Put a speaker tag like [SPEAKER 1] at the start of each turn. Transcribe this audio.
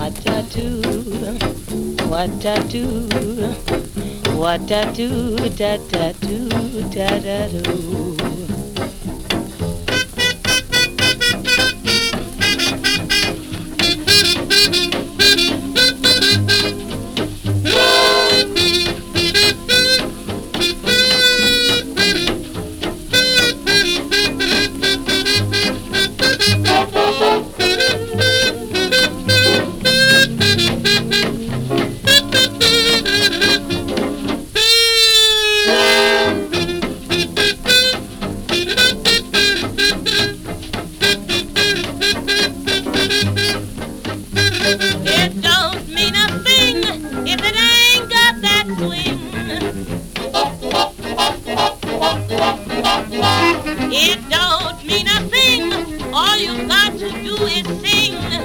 [SPEAKER 1] what I do, what I do, what I do, da da do, da da do. It don't mean a thing if it ain't got that swing. It don't mean a thing, all you got to do is sing.